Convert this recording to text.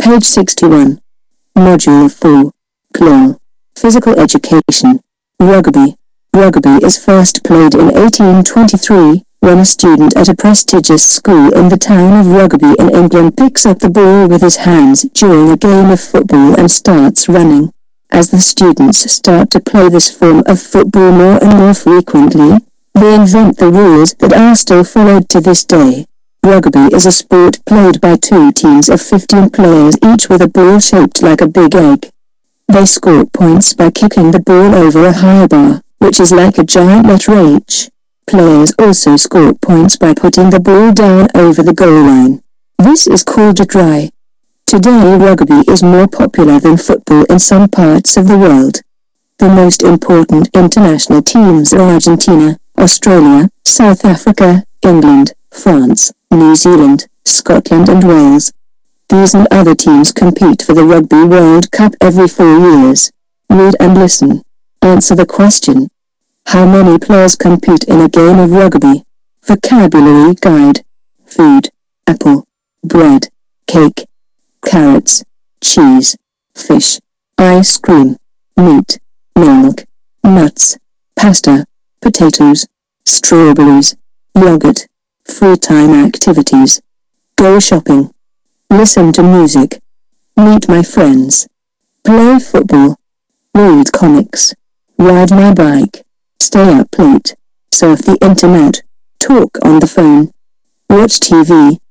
Page 61. Module 4. CLOL. Physical Education. Rugby. Rugby is first played in 1823, when a student at a prestigious school in the town of Rugby in England picks up the ball with his hands during a game of football and starts running. As the students start to play this form of football more and more frequently, they invent the rules that are still followed to this day. Rugby is a sport played by two teams of 15 players, each with a ball shaped like a big egg. They score points by kicking the ball over a high bar, which is like a giant letter H. Players also score points by putting the ball down over the goal line. This is called a try. Today rugby is more popular than football in some parts of the world. The most important international teams are Argentina, Australia, South Africa, England, France, New Zealand, Scotland and Wales. These and other teams compete for the Rugby World Cup every 4 years. Read and listen. Answer the question. How many players compete in a game of rugby? Vocabulary guide. Food. Apple. Bread. Cake. Carrots. Cheese. Fish. Ice cream. Meat. Milk. Nuts. Pasta. Potatoes. Strawberries. Yogurt. Free time activities. Go shopping. Listen to music. Meet my friends. Play football. Read comics. Ride my bike. Stay up late. Surf the internet. Talk on the phone. Watch TV.